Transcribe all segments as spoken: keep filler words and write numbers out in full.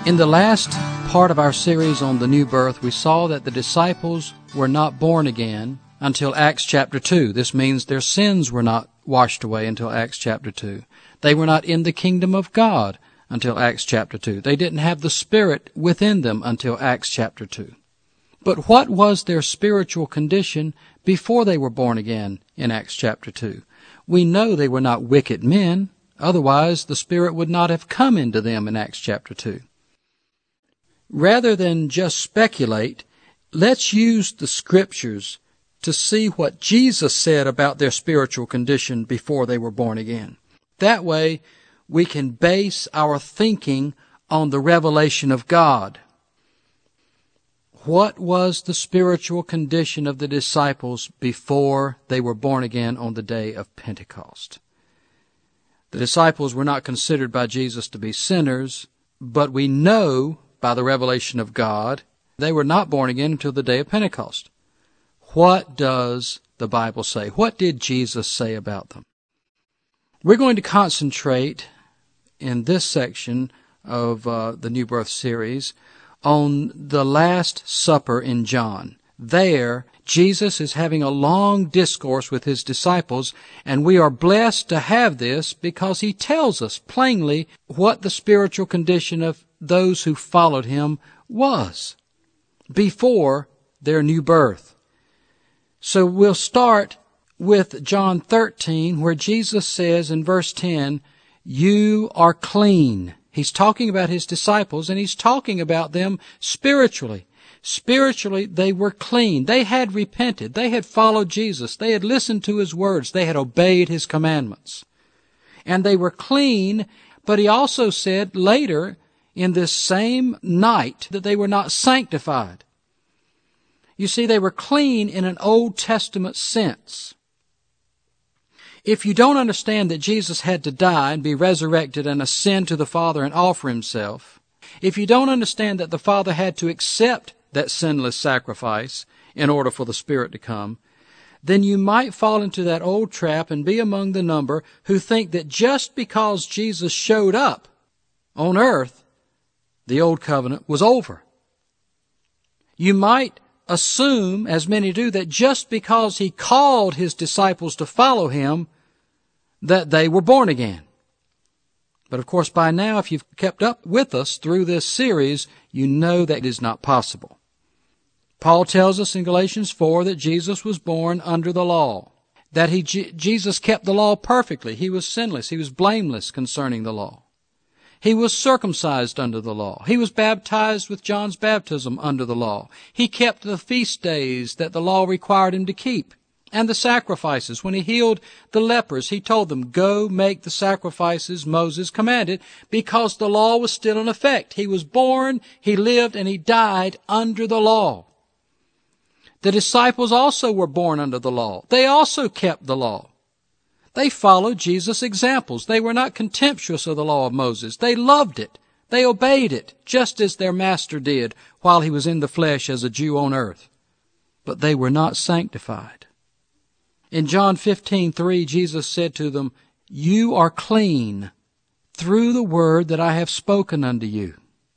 In the last part of our series on the new birth, we saw that the disciples were not born again until Acts chapter two. This means their sins were not washed away until Acts chapter two. They were not in the kingdom of God until Acts chapter two. They didn't have the Spirit within them until Acts chapter two. But what was their spiritual condition before they were born again in Acts chapter two? We know they were not wicked men. Otherwise, the Spirit would not have come into them in Acts chapter two. Rather than just speculate, let's use the Scriptures to see what Jesus said about their spiritual condition before they were born again. That way, we can base our thinking on the revelation of God. What was the spiritual condition of the disciples before they were born again on the day of Pentecost? The disciples were not considered by Jesus to be sinners, but we know by the revelation of God they were not born again until the day of Pentecost. What does the Bible say? What did Jesus say about them? We're going to concentrate in this section of uh, the New Birth series on the Last Supper in John. There, Jesus is having a long discourse with his disciples, and we are blessed to have this because he tells us plainly what the spiritual condition of those who followed him was before their new birth. So we'll start with John thirteen, where Jesus says in verse ten, "You are clean." He's talking about his disciples, and he's talking about them spiritually. Spiritually, they were clean. They had repented. They had followed Jesus. They had listened to his words. They had obeyed his commandments. And they were clean, but he also said later in this same night that they were not sanctified. You see, they were clean in an Old Testament sense. If you don't understand that Jesus had to die and be resurrected and ascend to the Father and offer himself, if you don't understand that the Father had to accept that sinless sacrifice in order for the Spirit to come, then you might fall into that old trap and be among the number who think that just because Jesus showed up on earth, the old covenant was over. You might assume, as many do, that just because he called his disciples to follow him, that they were born again. But of course, by now, if you've kept up with us through this series, you know that is not possible. Paul tells us in Galatians four that Jesus was born under the law, that he, Jesus kept the law perfectly. He was sinless. He was blameless concerning the law. He was circumcised under the law. He was baptized with John's baptism under the law. He kept the feast days that the law required him to keep, and the sacrifices. When he healed the lepers, he told them, "Go make the sacrifices Moses commanded," because the law was still in effect. He was born, he lived, and he died under the law. The disciples also were born under the law. They also kept the law. They followed Jesus' examples. They were not contemptuous of the law of Moses. They loved it. They obeyed it, just as their master did while he was in the flesh as a Jew on earth. But they were not sanctified. In John fifteen three, Jesus said to them, "You are clean through the word that I have spoken unto you."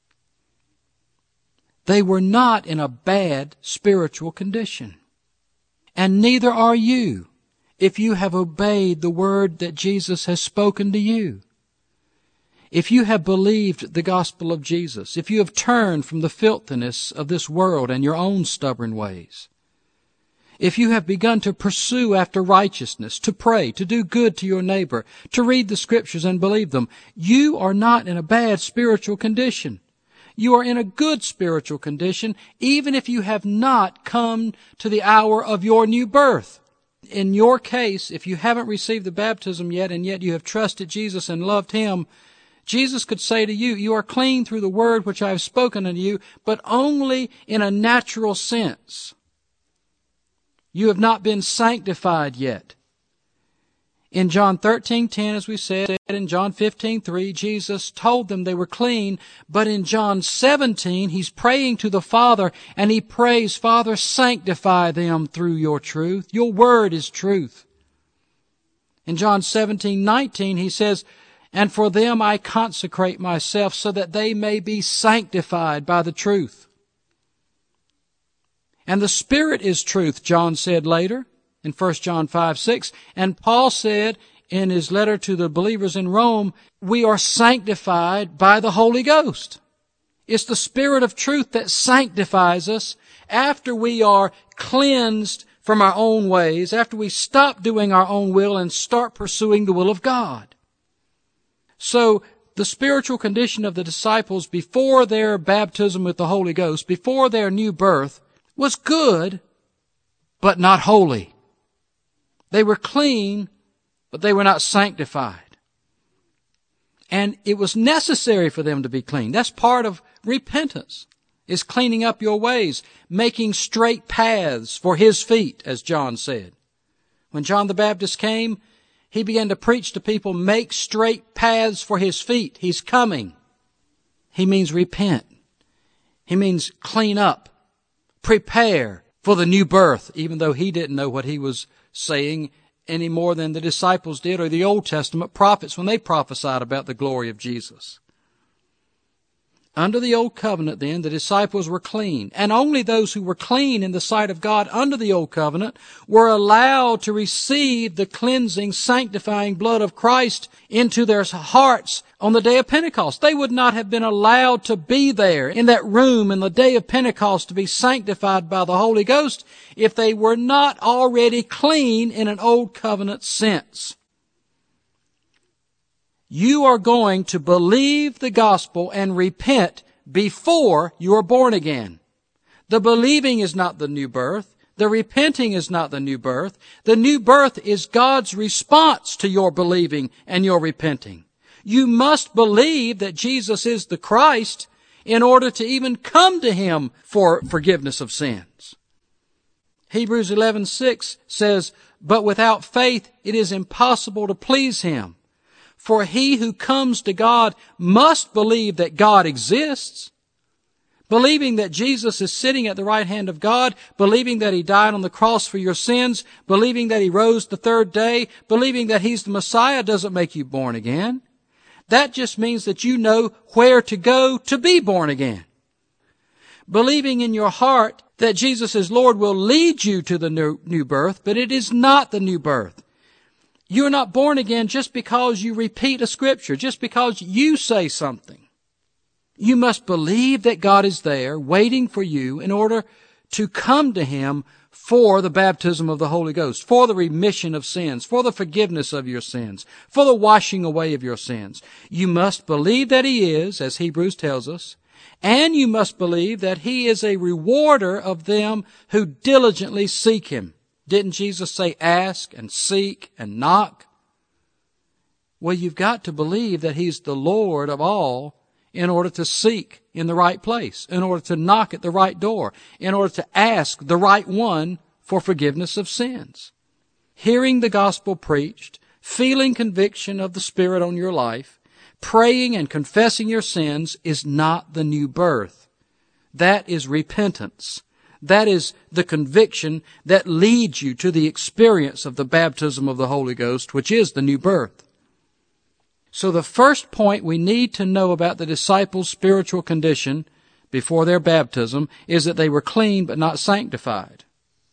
They were not in a bad spiritual condition. And neither are you, if you have obeyed the word that Jesus has spoken to you. If you have believed the gospel of Jesus, if you have turned from the filthiness of this world and your own stubborn ways, if you have begun to pursue after righteousness, to pray, to do good to your neighbor, to read the Scriptures and believe them, you are not in a bad spiritual condition. You are in a good spiritual condition, even if you have not come to the hour of your new birth. In your case, if you haven't received the baptism yet, and yet you have trusted Jesus and loved him, Jesus could say to you, "You are clean through the word which I have spoken unto you," but only in a natural sense. You have not been sanctified yet. In John thirteen ten, as we said, in John fifteen three, Jesus told them they were clean, but in John seventeen, he's praying to the Father, and he prays, "Father, sanctify them through your truth. Your word is truth." In John seventeen nineteen, he says, and for them I consecrate myself, so that they may be sanctified by the truth. And the Spirit is truth, John said later in First John five six. And Paul said in his letter to the believers in Rome, we are sanctified by the Holy Ghost. It's the Spirit of truth that sanctifies us after we are cleansed from our own ways, after we stop doing our own will and start pursuing the will of God. So the spiritual condition of the disciples before their baptism with the Holy Ghost, before their new birth, was good, but not holy. They were clean, but they were not sanctified. And it was necessary for them to be clean. That's part of repentance, is cleaning up your ways, making straight paths for His feet, as John said. When John the Baptist came, he began to preach to people, make straight paths for His feet. He's coming. He means repent. He means clean up, prepare for the new birth, even though he didn't know what he was saying any more than the disciples did or the Old Testament prophets when they prophesied about the glory of Jesus. Under the Old Covenant, then, the disciples were clean, and only those who were clean in the sight of God under the Old Covenant were allowed to receive the cleansing, sanctifying blood of Christ into their hearts on the day of Pentecost. They would not have been allowed to be there in that room in the day of Pentecost to be sanctified by the Holy Ghost if they were not already clean in an Old Covenant sense. You are going to believe the gospel and repent before you are born again. The believing is not the new birth. The repenting is not the new birth. The new birth is God's response to your believing and your repenting. You must believe that Jesus is the Christ in order to even come to Him for forgiveness of sins. Hebrews eleven six says, but without faith it is impossible to please Him. For he who comes to God must believe that God exists, believing that Jesus is sitting at the right hand of God, believing that He died on the cross for your sins, believing that He rose the third day, believing that He's the Messiah doesn't make you born again. That just means that you know where to go to be born again. Believing in your heart that Jesus is Lord will lead you to the new, new birth, but it is not the new birth. You're not born again just because you repeat a scripture, just because you say something. You must believe that God is there waiting for you in order to come to Him for the baptism of the Holy Ghost, for the remission of sins, for the forgiveness of your sins, for the washing away of your sins. You must believe that He is, as Hebrews tells us, and you must believe that He is a rewarder of them who diligently seek Him. Didn't Jesus say ask and seek and knock? Well, you've got to believe that He's the Lord of all in order to seek in the right place, in order to knock at the right door, in order to ask the right one for forgiveness of sins. Hearing the gospel preached, feeling conviction of the Spirit on your life, praying and confessing your sins is not the new birth. That is repentance. That is the conviction that leads you to the experience of the baptism of the Holy Ghost, which is the new birth. So the first point we need to know about the disciples' spiritual condition before their baptism is that they were clean but not sanctified.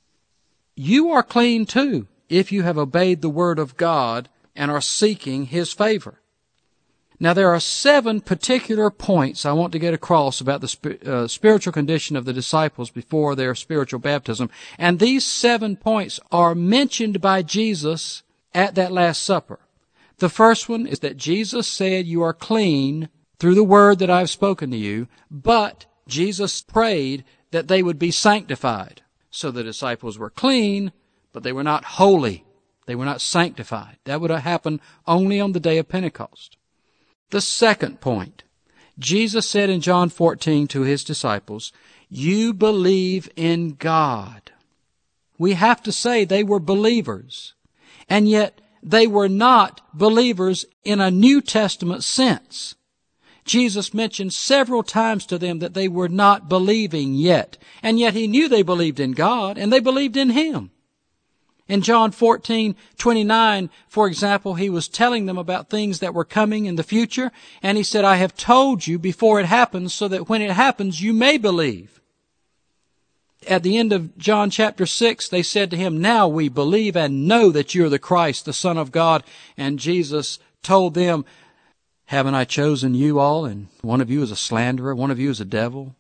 You are clean too if you have obeyed the Word of God and are seeking His favor. Now, there are seven particular points I want to get across about the sp- uh, spiritual condition of the disciples before their spiritual baptism. And these seven points are mentioned by Jesus at that Last Supper. The first one is that Jesus said, you are clean through the word that I've spoken to you, but Jesus prayed that they would be sanctified. So the disciples were clean, but they were not holy. They were not sanctified. That would have happened only on the day of Pentecost. The second point, Jesus said in John fourteen to His disciples, you believe in God. We have to say they were believers, and yet they were not believers in a New Testament sense. Jesus mentioned several times to them that they were not believing yet, and yet He knew they believed in God, and they believed in Him. In John fourteen twenty-nine, for example, he was telling them about things that were coming in the future, and he said, I have told you before it happens so that when it happens you may believe. At the end of John chapter six, they said to him, now we believe and know that you are the Christ, the Son of God. And Jesus told them, haven't I chosen you all, and one of you is a slanderer, one of you is a devil?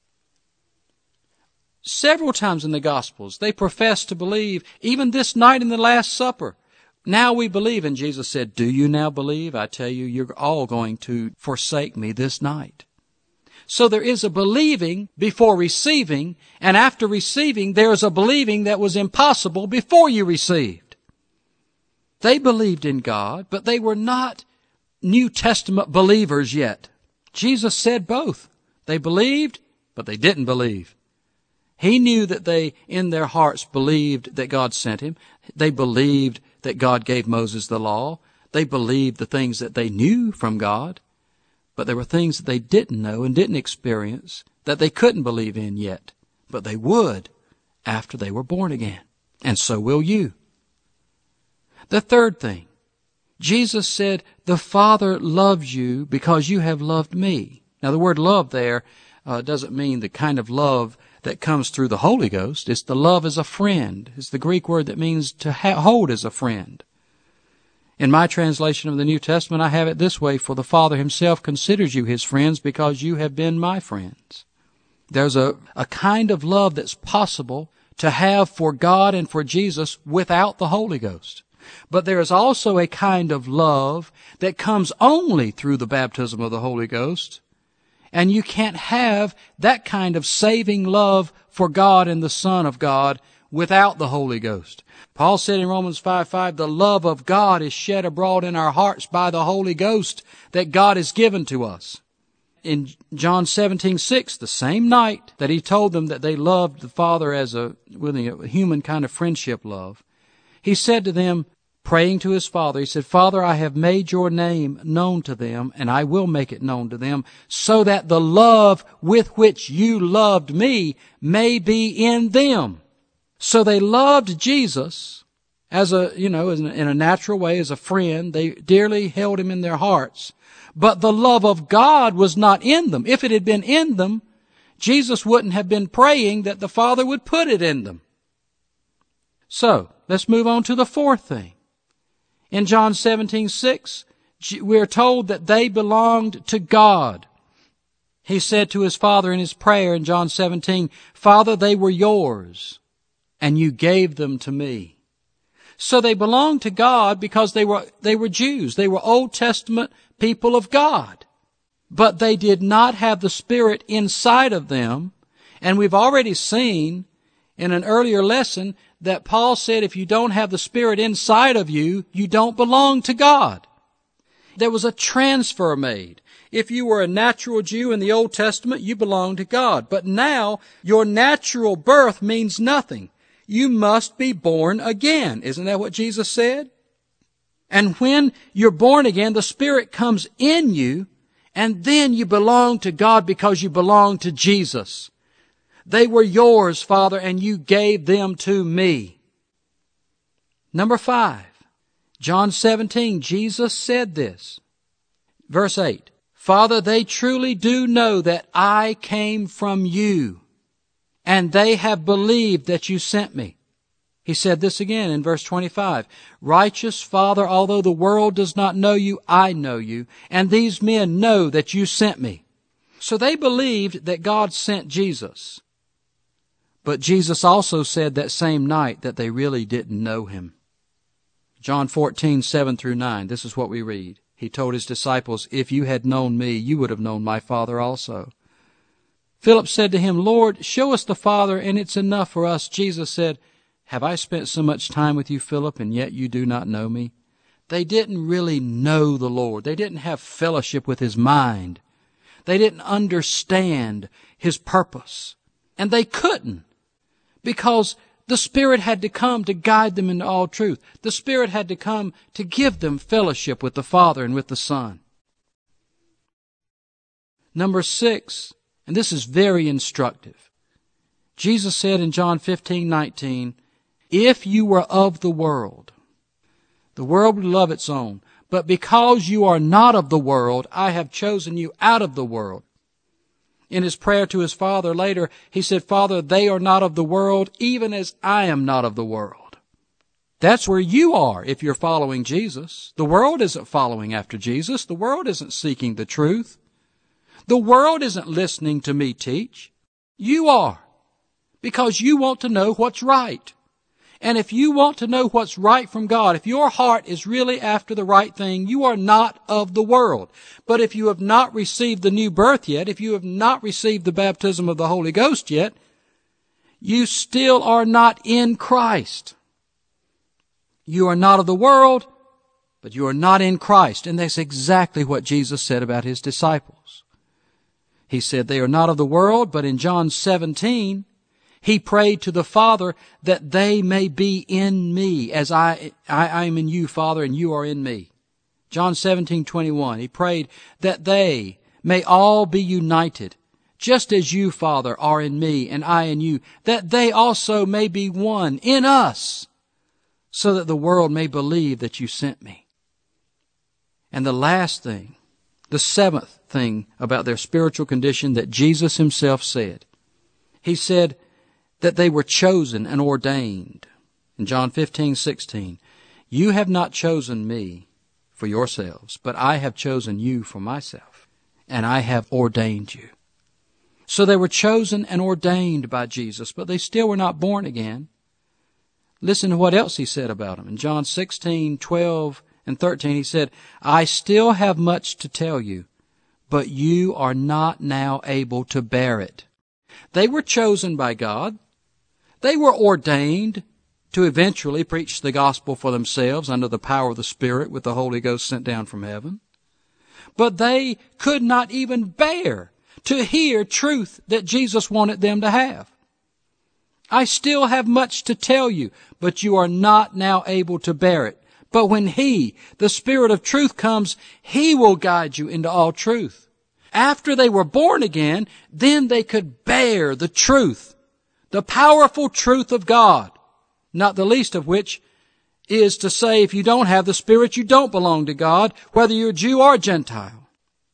Several times in the Gospels, they profess to believe, even this night in the Last Supper. Now we believe, and Jesus said, do you now believe? I tell you, you're all going to forsake me this night. So there is a believing before receiving, and after receiving, there is a believing that was impossible before you received. They believed in God, but they were not New Testament believers yet. Jesus said both. They believed, but they didn't believe. He knew that they, in their hearts, believed that God sent him. They believed that God gave Moses the law. They believed the things that they knew from God. But there were things that they didn't know and didn't experience that they couldn't believe in yet. But they would after they were born again. And so will you. The third thing, Jesus said, the Father loves you because you have loved me. Now the word love there uh, doesn't mean the kind of love that comes through the Holy Ghost. It's the love as a friend. It's the Greek word that means to ha- hold as a friend. In my translation of the New Testament, I have it this way, for the Father himself considers you his friends because you have been my friends. There's a, a kind of love that's possible to have for God and for Jesus without the Holy Ghost. But there is also a kind of love that comes only through the baptism of the Holy Ghost. And you can't have that kind of saving love for God and the Son of God without the Holy Ghost. Paul said in Romans five five, the love of God is shed abroad in our hearts by the Holy Ghost that God has given to us. In John seventeen six, the same night that he told them that they loved the Father as a, with a human kind of friendship love, he said to them, praying to his Father, he said, Father, I have made your name known to them, and I will make it known to them, so that the love with which you loved me may be in them. So they loved Jesus as a, you know, in a natural way, as a friend. They dearly held him in their hearts. But the love of God was not in them. If it had been in them, Jesus wouldn't have been praying that the Father would put it in them. So, let's move on to the fourth thing. In John seventeen six, we're told that they belonged to God. He said to his Father in his prayer in John seventeen, Father, they were yours, and you gave them to me. So they belonged to God because they were, they were Jews. They were Old Testament people of God. But they did not have the Spirit inside of them. And we've already seen in an earlier lesson that Paul said if you don't have the Spirit inside of you, you don't belong to God. There was a transfer made. If you were a natural Jew in the Old Testament, you belonged to God. But now, your natural birth means nothing. You must be born again. Isn't that what Jesus said? And when you're born again, the Spirit comes in you, and then you belong to God because you belong to Jesus. They were yours, Father, and you gave them to me. Number five, John seventeen, Jesus said this. Verse eight, Father, they truly do know that I came from you, and they have believed that you sent me. He said this again in verse twenty-five. Righteous Father, although the world does not know you, I know you, and these men know that you sent me. So they believed that God sent Jesus. But Jesus also said that same night that they really didn't know him. John fourteen, seven through nine, this is what we read. He told his disciples, if you had known me, you would have known my Father also. Philip said to him, Lord, show us the Father, and it's enough for us. Jesus said, have I spent so much time with you, Philip, and yet you do not know me? They didn't really know the Lord. They didn't have fellowship with his mind. They didn't understand his purpose. And they couldn't, because the Spirit had to come to guide them into all truth. The Spirit had to come to give them fellowship with the Father and with the Son. Number six, and this is very instructive. Jesus said in John fifteen nineteen, If you were of the world, the world would love its own. But because you are not of the world, I have chosen you out of the world. In his prayer to his Father later, he said, Father, they are not of the world, even as I am not of the world. That's where you are if you're following Jesus. The world isn't following after Jesus. The world isn't seeking the truth. The world isn't listening to me teach. You are, because you want to know what's right. And if you want to know what's right from God, if your heart is really after the right thing, you are not of the world. But if you have not received the new birth yet, if you have not received the baptism of the Holy Ghost yet, you still are not in Christ. You are not of the world, but you are not in Christ. And that's exactly what Jesus said about his disciples. He said they are not of the world, but in John seventeen, he prayed to the Father that they may be in me as I, I, I am in you, Father, and you are in me. John seventeen twenty-one, he prayed that they may all be united, just as you, Father, are in me and I in you, that they also may be one in us, so that the world may believe that you sent me. And the last thing, the seventh thing about their spiritual condition that Jesus himself said, he said, that they were chosen and ordained. In John fifteen sixteen, you have not chosen me for yourselves, but I have chosen you for myself, and I have ordained you. So they were chosen and ordained by Jesus, but they still were not born again. Listen to what else he said about them. In John sixteen twelve and thirteen, he said, I still have much to tell you, but you are not now able to bear it. They were chosen by God. They were ordained to eventually preach the gospel for themselves under the power of the Spirit with the Holy Ghost sent down from heaven. But they could not even bear to hear truth that Jesus wanted them to have. I still have much to tell you, but you are not now able to bear it. But when He, the Spirit of truth, comes, He will guide you into all truth. After they were born again, then they could bear the truth. The powerful truth of God, not the least of which is to say if you don't have the Spirit, you don't belong to God, whether you're Jew or Gentile.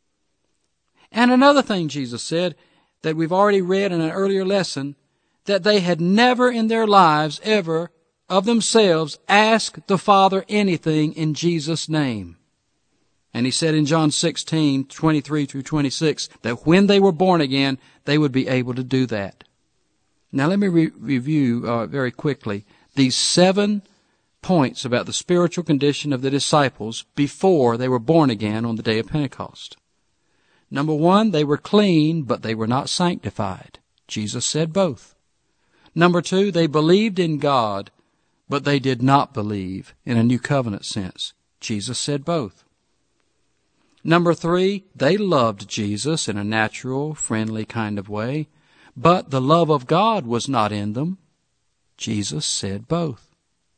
And another thing Jesus said that we've already read in an earlier lesson, that they had never in their lives ever of themselves asked the Father anything in Jesus' name. And he said in John sixteen twenty-three through twenty-six that when they were born again, they would be able to do that. Now let me re- review uh, very quickly these seven points about the spiritual condition of the disciples before they were born again on the day of Pentecost. Number one, they were clean, but they were not sanctified. Jesus said both. Number two, they believed in God, but they did not believe in a new covenant sense. Jesus said both. Number three, they loved Jesus in a natural, friendly kind of way, but the love of God was not in them. Jesus said both.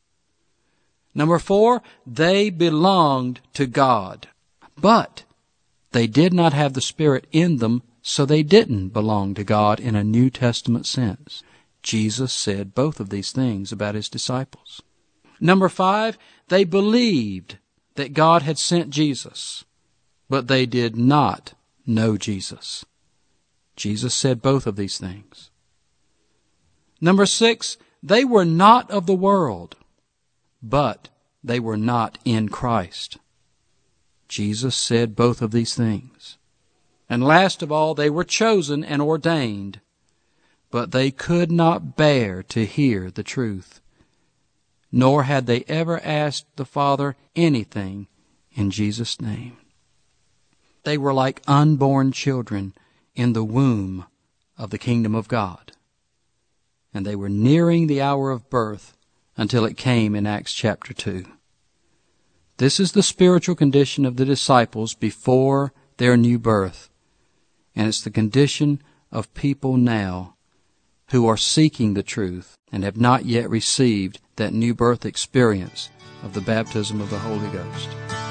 Number four, they belonged to God, but they did not have the Spirit in them, so they didn't belong to God in a New Testament sense. Jesus said both of these things about His disciples. Number five, they believed that God had sent Jesus, but they did not know Jesus. Jesus said both of these things. Number six, they were not of the world, but they were not in Christ. Jesus said both of these things. And last of all, they were chosen and ordained, but they could not bear to hear the truth, nor had they ever asked the Father anything in Jesus' name. They were like unborn children in the womb of the kingdom of God. And they were nearing the hour of birth until it came in Acts chapter two. This is the spiritual condition of the disciples before their new birth. And it's the condition of people now who are seeking the truth and have not yet received that new birth experience of the baptism of the Holy Ghost.